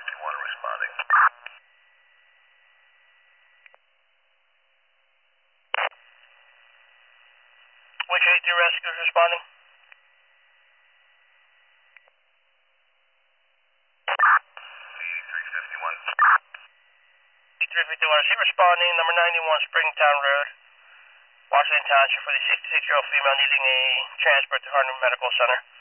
responding. Which 83 rescues responding? 8351. 8351, is he responding? Number 91 Springtown Road, Washington Township, for the 66-year-old female needing a transport to Hartman Medical Center.